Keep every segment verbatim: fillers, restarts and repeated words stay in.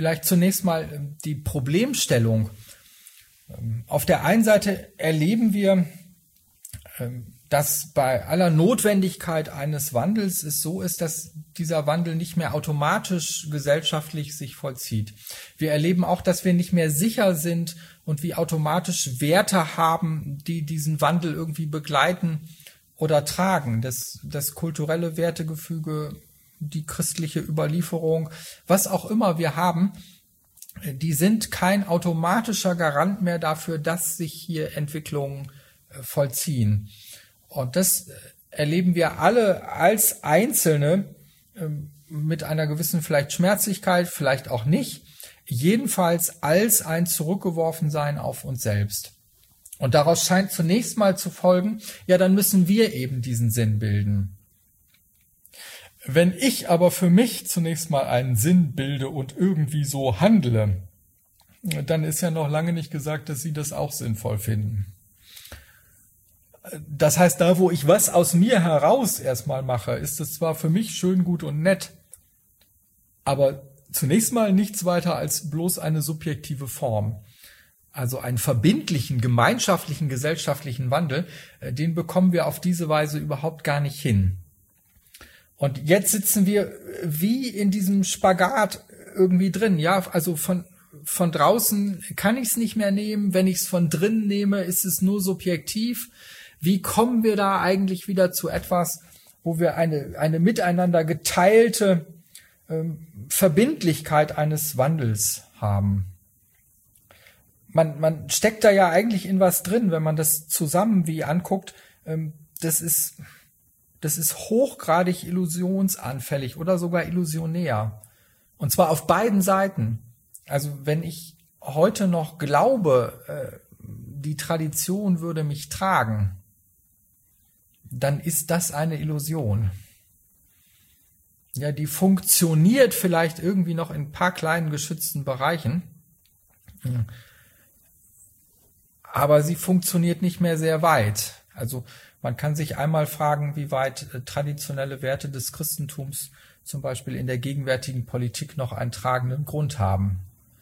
Vielleicht zunächst mal die Problemstellung. Auf der einen Seite erleben wir, dass bei aller Notwendigkeit eines Wandels es so ist, dass dieser Wandel nicht mehr automatisch gesellschaftlich sich vollzieht. Wir erleben auch, dass wir nicht mehr sicher sind und wie automatisch Werte haben, die diesen Wandel irgendwie begleiten oder tragen. Das, das kulturelle Wertegefüge, die christliche Überlieferung, was auch immer wir haben, die sind kein automatischer Garant mehr dafür, dass sich hier Entwicklungen vollziehen. Und das erleben wir alle als Einzelne mit einer gewissen vielleicht Schmerzlichkeit, vielleicht auch nicht, jedenfalls als ein Zurückgeworfensein auf uns selbst. Und daraus scheint zunächst mal zu folgen, ja, dann müssen wir eben diesen Sinn bilden. Wenn ich aber für mich zunächst mal einen Sinn bilde und irgendwie so handle, dann ist ja noch lange nicht gesagt, dass Sie das auch sinnvoll finden. Das heißt, da wo ich was aus mir heraus erstmal mache, ist es zwar für mich schön, gut und nett, aber zunächst mal nichts weiter als bloß eine subjektive Form. Also einen verbindlichen, gemeinschaftlichen, gesellschaftlichen Wandel, den bekommen wir auf diese Weise überhaupt gar nicht hin. Und jetzt sitzen wir wie in diesem Spagat irgendwie drin. Ja, also von, von draußen kann ich es nicht mehr nehmen. Wenn ich es von drinnen nehme, ist es nur subjektiv. Wie kommen wir da eigentlich wieder zu etwas, wo wir eine, eine miteinander geteilte ähm, Verbindlichkeit eines Wandels haben? Man, man steckt da ja eigentlich in was drin, wenn man das zusammen wie anguckt. Ähm, das ist, das ist hochgradig illusionsanfällig oder sogar illusionär. Und zwar auf beiden Seiten. Also wenn ich heute noch glaube, äh, die Tradition würde mich tragen, dann ist das eine Illusion. Ja, die funktioniert vielleicht irgendwie noch in ein paar kleinen geschützten Bereichen, aber sie funktioniert nicht mehr sehr weit. Also man kann sich einmal fragen, wie weit äh, traditionelle Werte des Christentums zum Beispiel in der gegenwärtigen Politik noch einen tragenden Grund haben.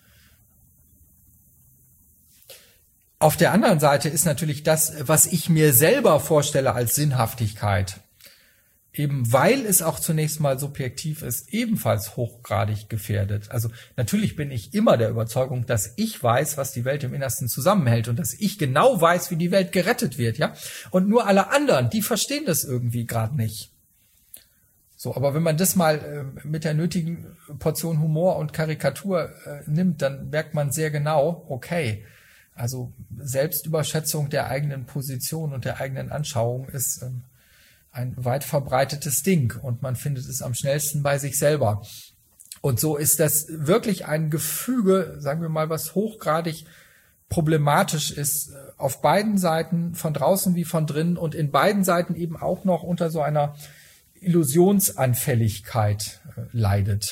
Auf der anderen Seite ist natürlich das, was ich mir selber vorstelle als Sinnhaftigkeit, eben weil es auch zunächst mal subjektiv ist, ebenfalls hochgradig gefährdet. Also natürlich bin ich immer der Überzeugung, dass ich weiß, was die Welt im Innersten zusammenhält und dass ich genau weiß, wie die Welt gerettet wird, ja. Und nur alle anderen, die verstehen das irgendwie gerade nicht. So, aber wenn man das mal äh, mit der nötigen Portion Humor und Karikatur äh, nimmt, dann merkt man sehr genau, okay, also Selbstüberschätzung der eigenen Position und der eigenen Anschauung ist ähm, ein weit verbreitetes Ding und man findet es am schnellsten bei sich selber. Und so ist das wirklich ein Gefüge, sagen wir mal, was hochgradig problematisch ist, auf beiden Seiten, von draußen wie von drinnen und in beiden Seiten eben auch noch unter so einer Illusionsanfälligkeit äh, leidet.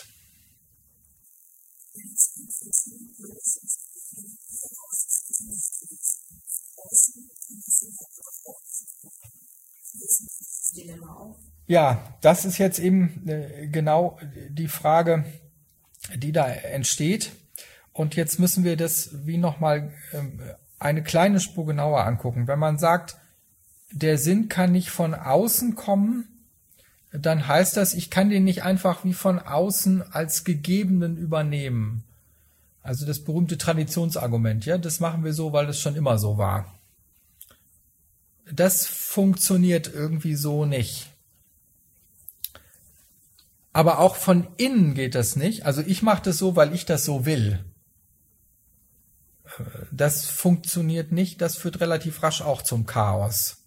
Ja, das ist jetzt eben äh, genau die Frage, die da entsteht. Und jetzt müssen wir das wie nochmal äh, eine kleine Spur genauer angucken. Wenn man sagt, der Sinn kann nicht von außen kommen, dann heißt das, ich kann den nicht einfach wie von außen als Gegebenen übernehmen. Also das berühmte Traditionsargument, ja, das machen wir so, weil es schon immer so war. Das funktioniert irgendwie so nicht. Aber auch von innen geht das nicht. Also ich mache das so, weil ich das so will. Das funktioniert nicht. Das führt relativ rasch auch zum Chaos.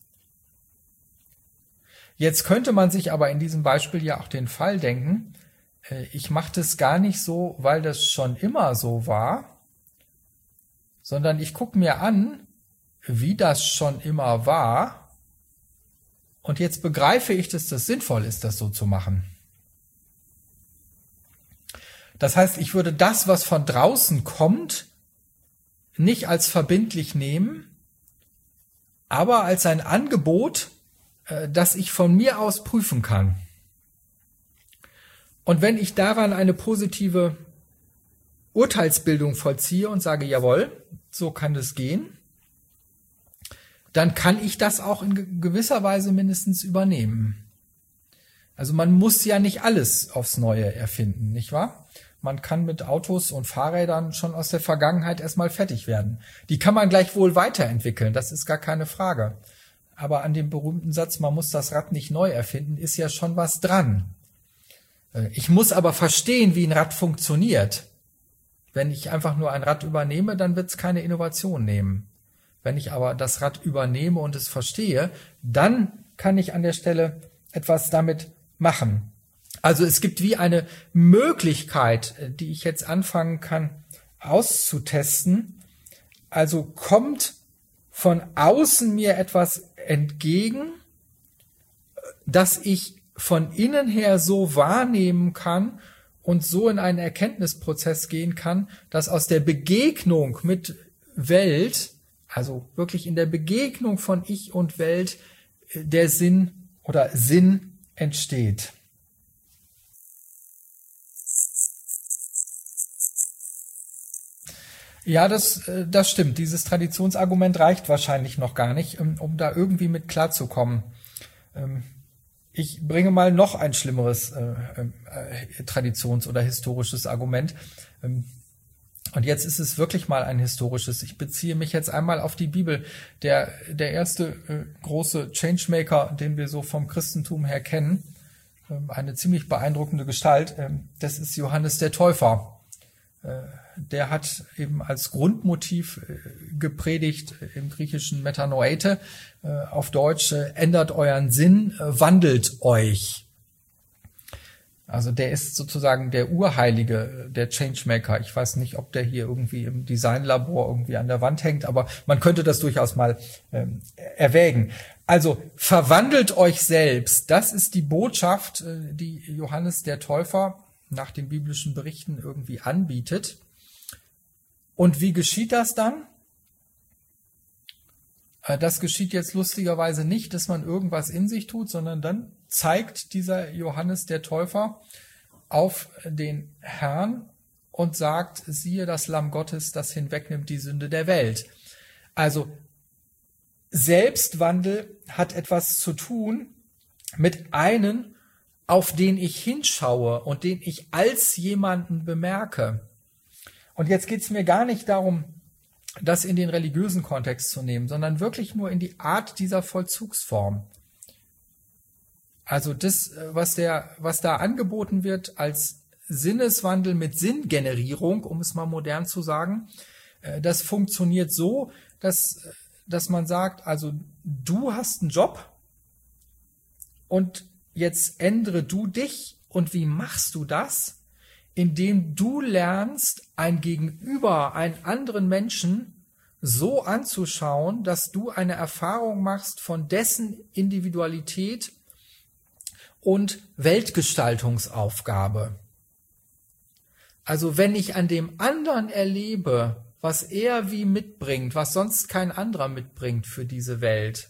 Jetzt könnte man sich aber in diesem Beispiel ja auch den Fall denken, ich mache das gar nicht so, weil das schon immer so war, sondern ich gucke mir an, wie das schon immer war, und jetzt begreife ich, dass das sinnvoll ist, das so zu machen. Das heißt, ich würde das, was von draußen kommt, nicht als verbindlich nehmen, aber als ein Angebot, das ich von mir aus prüfen kann. Und wenn ich daran eine positive Urteilsbildung vollziehe und sage, jawohl, so kann es gehen, dann kann ich das auch in gewisser Weise mindestens übernehmen. Also man muss ja nicht alles aufs Neue erfinden, nicht wahr? Man kann mit Autos und Fahrrädern schon aus der Vergangenheit erstmal fertig werden. Die kann man gleichwohl weiterentwickeln, das ist gar keine Frage. Aber an dem berühmten Satz, man muss das Rad nicht neu erfinden, ist ja schon was dran. Ich muss aber verstehen, wie ein Rad funktioniert. Wenn ich einfach nur ein Rad übernehme, dann wird es keine Innovation nehmen. Wenn ich aber das Rad übernehme und es verstehe, dann kann ich an der Stelle etwas damit machen. Also es gibt wie eine Möglichkeit, die ich jetzt anfangen kann auszutesten. Also kommt von außen mir etwas entgegen, das ich von innen her so wahrnehmen kann und so in einen Erkenntnisprozess gehen kann, dass aus der Begegnung mit Welt, also wirklich in der Begegnung von Ich und Welt, der Sinn oder Sinn entsteht. Ja, das, das stimmt. Dieses Traditionsargument reicht wahrscheinlich noch gar nicht, um, um da irgendwie mit klarzukommen. Ich bringe mal noch ein schlimmeres äh, äh, Traditions- oder historisches Argument. Und jetzt ist es wirklich mal ein historisches. Ich beziehe mich jetzt einmal auf die Bibel. Der, der erste äh, große Changemaker, den wir so vom Christentum her kennen, äh, eine ziemlich beeindruckende Gestalt, äh, das ist Johannes der Täufer. Äh, der hat eben als Grundmotiv äh, gepredigt äh, im griechischen Metanoeite, äh, auf Deutsch, äh, ändert euren Sinn, äh, wandelt euch. Also der ist sozusagen der Urheilige, der Changemaker. Ich weiß nicht, ob der hier irgendwie im Designlabor irgendwie an der Wand hängt, aber man könnte das durchaus mal ähm, erwägen. Also verwandelt euch selbst. Das ist die Botschaft, äh, die Johannes der Täufer nach den biblischen Berichten irgendwie anbietet. Und wie geschieht das dann? Äh, das geschieht jetzt lustigerweise nicht, dass man irgendwas in sich tut, sondern dann zeigt dieser Johannes der Täufer auf den Herrn und sagt, siehe das Lamm Gottes, das hinwegnimmt die Sünde der Welt. Also Selbstwandel hat etwas zu tun mit einem, auf den ich hinschaue und den ich als jemanden bemerke. Und jetzt geht es mir gar nicht darum, das in den religiösen Kontext zu nehmen, sondern wirklich nur in die Art dieser Vollzugsform. Also das, was der, was da angeboten wird als Sinneswandel mit Sinngenerierung, um es mal modern zu sagen, das funktioniert so, dass, dass man sagt, also du hast einen Job und jetzt ändere du dich. Und wie machst du das? Indem du lernst, ein Gegenüber, einen anderen Menschen so anzuschauen, dass du eine Erfahrung machst von dessen Individualität und Weltgestaltungsaufgabe. Also wenn ich an dem anderen erlebe, was er wie mitbringt, was sonst kein anderer mitbringt für diese Welt,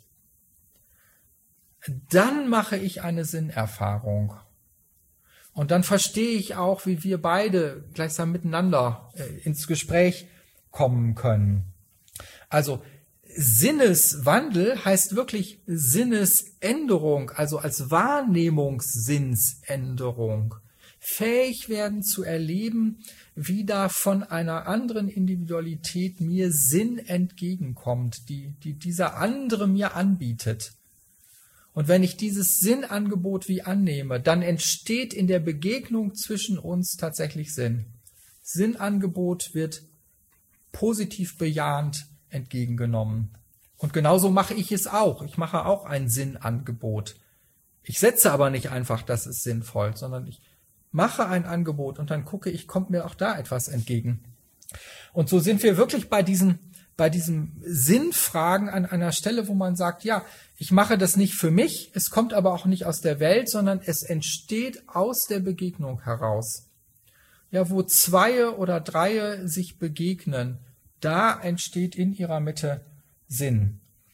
dann mache ich eine Sinnerfahrung. Und dann verstehe ich auch, wie wir beide gleichsam miteinander äh, ins Gespräch kommen können. Also Sinneswandel heißt wirklich Sinnesänderung, also als Wahrnehmungssinnsänderung. Fähig werden zu erleben, wie da von einer anderen Individualität mir Sinn entgegenkommt, die, die dieser andere mir anbietet. Und wenn ich dieses Sinnangebot wie annehme, dann entsteht in der Begegnung zwischen uns tatsächlich Sinn. Sinnangebot wird positiv bejahend entgegengenommen. Und genauso mache ich es auch. Ich mache auch ein Sinnangebot. Ich setze aber nicht einfach, das ist sinnvoll, sondern ich mache ein Angebot und dann gucke ich, kommt mir auch da etwas entgegen. Und so sind wir wirklich bei diesen, bei diesen Sinnfragen an einer Stelle, wo man sagt, ja, ich mache das nicht für mich, es kommt aber auch nicht aus der Welt, sondern es entsteht aus der Begegnung heraus. Ja, wo Zweie oder Dreie sich begegnen, da entsteht in ihrer Mitte Sinn.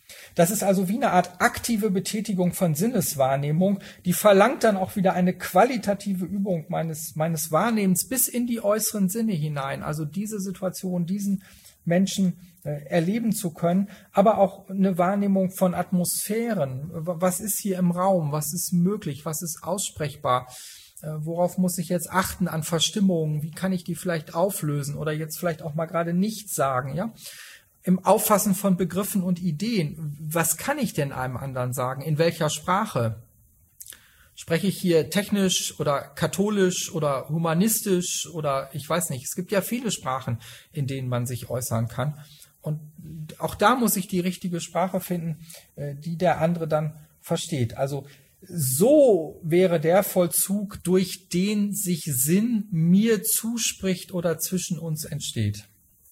Das ist also wie eine Art aktive Betätigung von Sinneswahrnehmung, die verlangt dann auch wieder eine qualitative Übung meines, meines Wahrnehmens bis in die äußeren Sinne hinein. Also diese Situation, diesen Menschen äh, erleben zu können, aber auch eine Wahrnehmung von Atmosphären. Was ist hier im Raum? Was ist möglich? Was ist aussprechbar? Äh, worauf muss ich jetzt achten an Verstimmungen? Wie kann ich die vielleicht auflösen oder jetzt vielleicht auch mal gerade nichts sagen, ja? Im Auffassen von Begriffen und Ideen. Was kann ich denn einem anderen sagen? In welcher Sprache? Spreche ich hier technisch oder katholisch oder humanistisch oder ich weiß nicht. Es gibt ja viele Sprachen, in denen man sich äußern kann. Und auch da muss ich die richtige Sprache finden, die der andere dann versteht. Also so wäre der Vollzug, durch den sich Sinn mir zuspricht oder zwischen uns entsteht.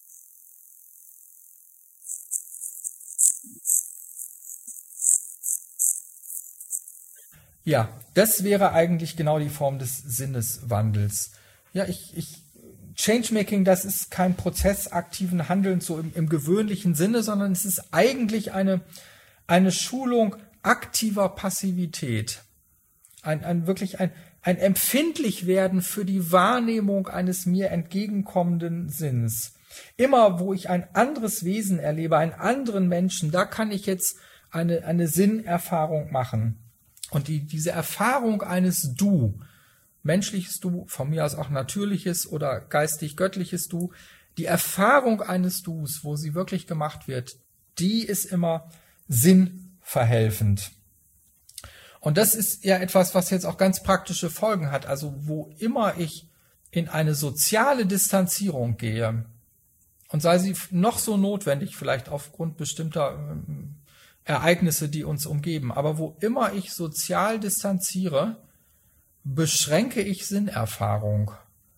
Ja, das wäre eigentlich genau die Form des Sinneswandels. Ja, ich, ich, Changemaking, das ist kein Prozess aktiven Handelns so im, im gewöhnlichen Sinne, sondern es ist eigentlich eine, eine Schulung aktiver Passivität. Ein, ein wirklich ein, ein empfindlich werden für die Wahrnehmung eines mir entgegenkommenden Sinns. Immer, wo ich ein anderes Wesen erlebe, einen anderen Menschen, da kann ich jetzt eine, eine Sinnerfahrung machen. Und die, diese Erfahrung eines Du, menschliches Du, von mir aus auch natürliches oder geistig-göttliches Du, die Erfahrung eines Dus, wo sie wirklich gemacht wird, die ist immer sinnverhelfend. Und das ist ja etwas, was jetzt auch ganz praktische Folgen hat. Also wo immer ich in eine soziale Distanzierung gehe, und sei sie noch so notwendig, vielleicht aufgrund bestimmter Ereignisse, die uns umgeben. Aber wo immer ich sozial distanziere, beschränke ich Sinnerfahrung.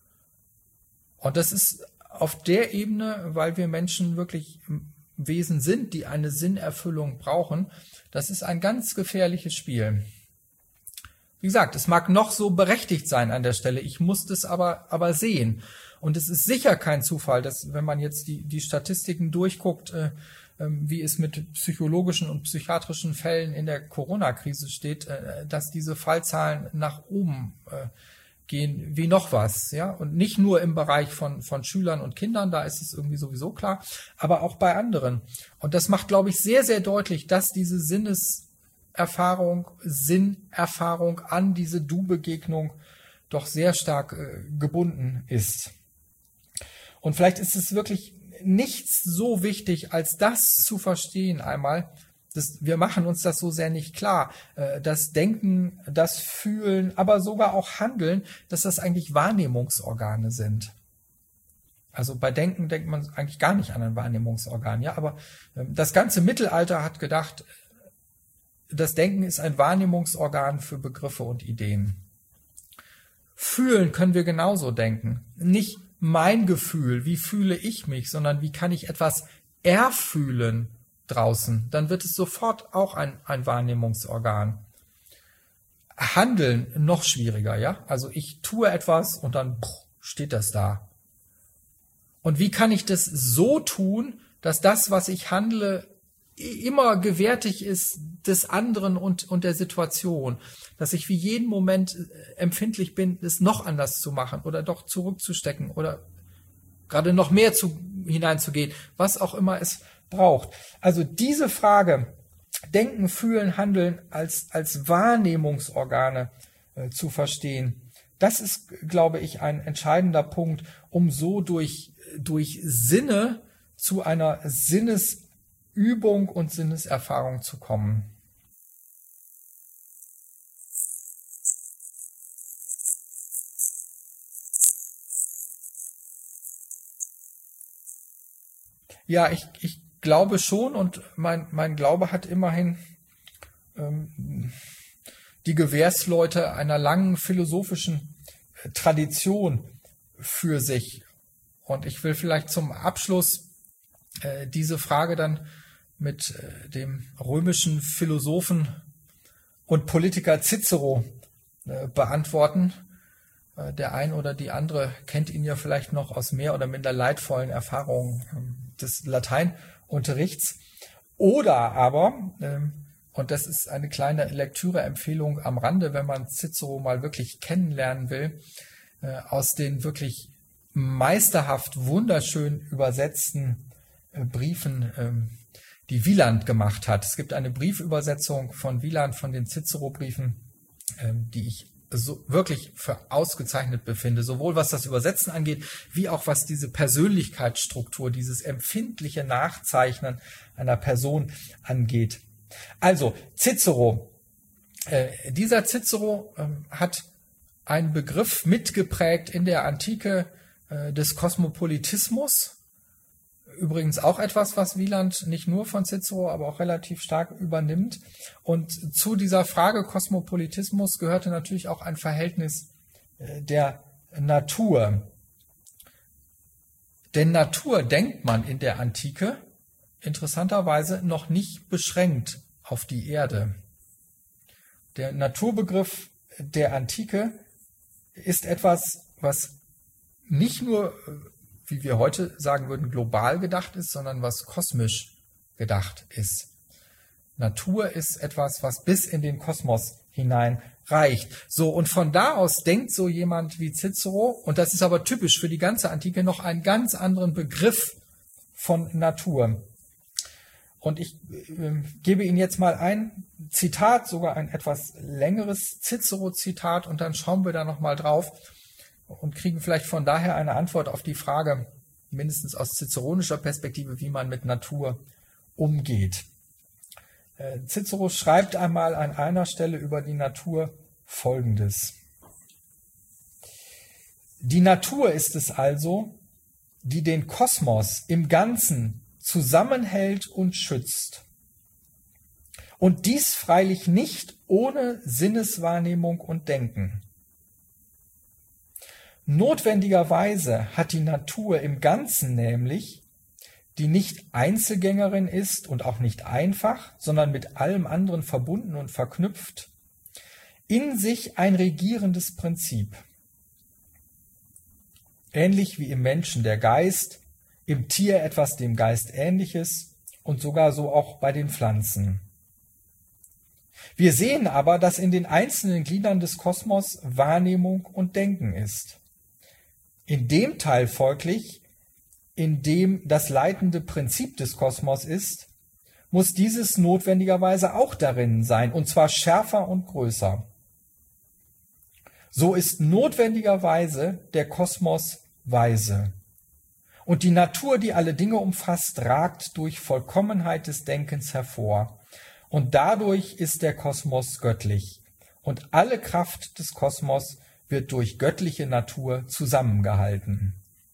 Und das ist auf der Ebene, weil wir Menschen wirklich Wesen sind, die eine Sinnerfüllung brauchen, das ist ein ganz gefährliches Spiel. Wie gesagt, es mag noch so berechtigt sein an der Stelle, ich muss das aber, aber sehen. Und es ist sicher kein Zufall, dass, wenn man jetzt die, die Statistiken durchguckt, äh, wie es mit psychologischen und psychiatrischen Fällen in der Corona-Krise steht, dass diese Fallzahlen nach oben gehen wie noch was, ja, und nicht nur im Bereich von von Schülern und Kindern, da ist es irgendwie sowieso klar, aber auch bei anderen. Und das macht, glaube ich, sehr, sehr deutlich, dass diese Sinneserfahrung, Sinnerfahrung an diese Du-Begegnung doch sehr stark äh, gebunden ist. Und vielleicht ist es wirklich nichts so wichtig, als das zu verstehen einmal. Das, wir machen uns das so sehr nicht klar. Das Denken, das Fühlen, aber sogar auch Handeln, dass das eigentlich Wahrnehmungsorgane sind. Also bei Denken denkt man eigentlich gar nicht an ein Wahrnehmungsorgan. Ja, aber das ganze Mittelalter hat gedacht, das Denken ist ein Wahrnehmungsorgan für Begriffe und Ideen. Fühlen können wir genauso denken. Nicht mein Gefühl, wie fühle ich mich, sondern wie kann ich etwas erfühlen draußen, dann wird es sofort auch ein, ein Wahrnehmungsorgan. Handeln noch schwieriger, ja? Also ich tue etwas und dann steht das da. Und wie kann ich das so tun, dass das, was ich handle, immer gewärtig ist des anderen und, und der Situation, dass ich wie jeden Moment empfindlich bin, es noch anders zu machen oder doch zurückzustecken oder gerade noch mehr zu, hineinzugehen, was auch immer es braucht. Also diese Frage, Denken, Fühlen, Handeln als, als Wahrnehmungsorgane äh, zu verstehen, das ist, glaube ich, ein entscheidender Punkt, um so durch, durch Sinne zu einer Sinnes Übung und Sinneserfahrung zu kommen. Ja, ich, ich glaube schon und mein, mein Glaube hat immerhin ähm, die Gewährsleute einer langen philosophischen Tradition für sich. Und ich will vielleicht zum Abschluss äh, diese Frage dann mit äh, dem römischen Philosophen und Politiker Cicero äh, beantworten. Äh, der ein oder die andere kennt ihn ja vielleicht noch aus mehr oder minder leidvollen Erfahrungen äh, des Lateinunterrichts. Oder aber, ähm, und das ist eine kleine Lektüreempfehlung am Rande, wenn man Cicero mal wirklich kennenlernen will, äh, aus den wirklich meisterhaft wunderschön übersetzten äh, Briefen, ähm, die Wieland gemacht hat. Es gibt eine Briefübersetzung von Wieland von den Cicero-Briefen, ähm, die ich so wirklich für ausgezeichnet befinde, sowohl was das Übersetzen angeht, wie auch was diese Persönlichkeitsstruktur, dieses empfindliche Nachzeichnen einer Person angeht. Also Cicero, äh, dieser Cicero äh, hat einen Begriff mitgeprägt in der Antike äh, des Kosmopolitismus. Übrigens auch etwas, was Wieland nicht nur von Cicero, aber auch relativ stark übernimmt. Und zu dieser Frage Kosmopolitismus gehörte natürlich auch ein Verhältnis der Natur. Denn Natur denkt man in der Antike interessanterweise noch nicht beschränkt auf die Erde. Der Naturbegriff der Antike ist etwas, was nicht nur, wie wir heute sagen würden, global gedacht ist, sondern was kosmisch gedacht ist. Natur ist etwas, was bis in den Kosmos hinein reicht. So, und von da aus denkt so jemand wie Cicero, und das ist aber typisch für die ganze Antike, noch einen ganz anderen Begriff von Natur. Und ich äh, gebe Ihnen jetzt mal ein Zitat, sogar ein etwas längeres Cicero-Zitat, und dann schauen wir da nochmal drauf und kriegen vielleicht von daher eine Antwort auf die Frage, mindestens aus ciceronischer Perspektive, wie man mit Natur umgeht. Äh, Cicero schreibt einmal an einer Stelle über die Natur Folgendes. Die Natur ist es also, die den Kosmos im Ganzen zusammenhält und schützt. Und dies freilich nicht ohne Sinneswahrnehmung und Denken. Notwendigerweise hat die Natur im Ganzen nämlich, die nicht Einzelgängerin ist und auch nicht einfach, sondern mit allem anderen verbunden und verknüpft, in sich ein regierendes Prinzip. Ähnlich wie im Menschen der Geist, im Tier etwas dem Geist Ähnliches und sogar so auch bei den Pflanzen. Wir sehen aber, dass in den einzelnen Gliedern des Kosmos Wahrnehmung und Denken ist. In dem Teil folglich, in dem das leitende Prinzip des Kosmos ist, muss dieses notwendigerweise auch darin sein, und zwar schärfer und größer. So ist notwendigerweise der Kosmos weise. Und die Natur, die alle Dinge umfasst, ragt durch Vollkommenheit des Denkens hervor. Und dadurch ist der Kosmos göttlich. Und alle Kraft des Kosmos wird durch göttliche Natur zusammengehalten.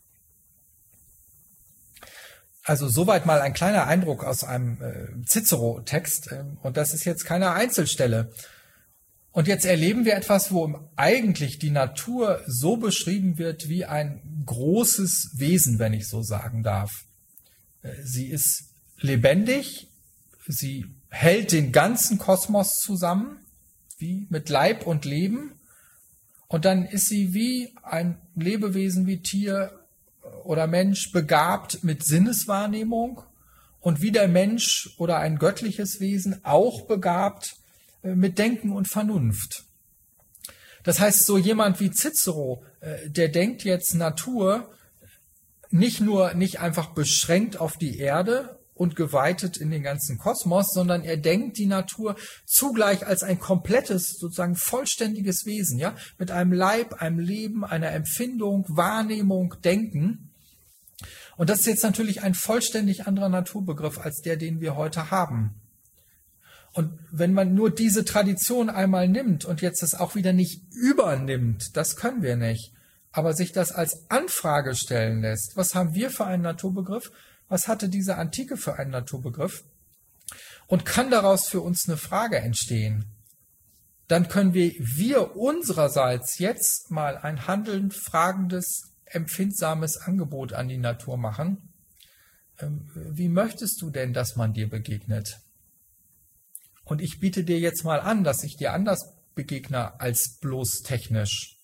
Also soweit mal ein kleiner Eindruck aus einem äh, Cicero-Text. Äh, und das ist jetzt keine Einzelstelle. Und jetzt erleben wir etwas, wo eigentlich die Natur so beschrieben wird wie ein großes Wesen, wenn ich so sagen darf. Äh, sie ist lebendig, sie hält den ganzen Kosmos zusammen, wie mit Leib und Leben. Und dann ist sie wie ein Lebewesen, wie Tier oder Mensch, begabt mit Sinneswahrnehmung und wie der Mensch oder ein göttliches Wesen auch begabt mit Denken und Vernunft. Das heißt, so jemand wie Cicero, der denkt jetzt Natur nicht nur nicht einfach beschränkt auf die Erde und geweitet in den ganzen Kosmos, sondern er denkt die Natur zugleich als ein komplettes, sozusagen vollständiges Wesen, ja, mit einem Leib, einem Leben, einer Empfindung, Wahrnehmung, Denken. Und das ist jetzt natürlich ein vollständig anderer Naturbegriff als der, den wir heute haben. Und wenn man nur diese Tradition einmal nimmt und jetzt das auch wieder nicht übernimmt, das können wir nicht, aber sich das als Anfrage stellen lässt, was haben wir für einen Naturbegriff? Was hatte diese Antike für einen Naturbegriff? Und kann daraus für uns eine Frage entstehen? Dann können wir, wir unsererseits jetzt mal ein handelnd, fragendes, empfindsames Angebot an die Natur machen. Ähm, wie möchtest du denn, dass man dir begegnet? Und ich biete dir jetzt mal an, dass ich dir anders begegne als bloß technisch.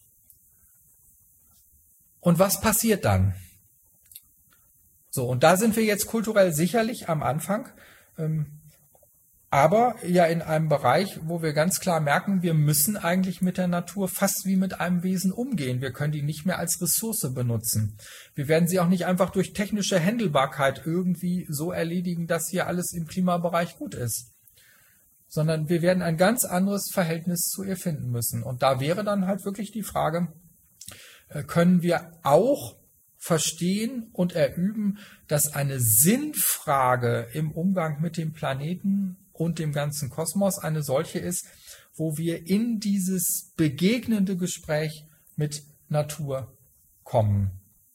Und was passiert dann? So, und da sind wir jetzt kulturell sicherlich am Anfang. Ähm, aber ja in einem Bereich, wo wir ganz klar merken, wir müssen eigentlich mit der Natur fast wie mit einem Wesen umgehen. Wir können die nicht mehr als Ressource benutzen. Wir werden sie auch nicht einfach durch technische Händelbarkeit irgendwie so erledigen, dass hier alles im Klimabereich gut ist, sondern wir werden ein ganz anderes Verhältnis zu ihr finden müssen. Und da wäre dann halt wirklich die Frage, können wir auch verstehen und erüben, dass eine Sinnfrage im Umgang mit dem Planeten und dem ganzen Kosmos eine solche ist, wo wir in dieses begegnende Gespräch mit Natur kommen.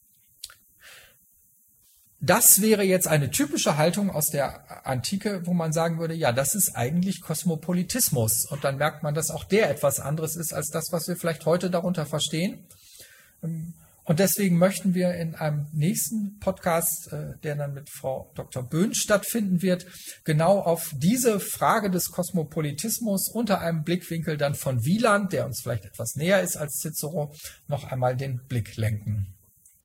Das wäre jetzt eine typische Haltung aus der Antike, wo man sagen würde, ja, das ist eigentlich Kosmopolitismus. Und dann merkt man, dass auch der etwas anderes ist als das, was wir vielleicht heute darunter verstehen. Und deswegen möchten wir in einem nächsten Podcast, der dann mit Frau Doktor Böhn stattfinden wird, genau auf diese Frage des Kosmopolitismus unter einem Blickwinkel dann von Wieland, der uns vielleicht etwas näher ist als Cicero, noch einmal den Blick lenken.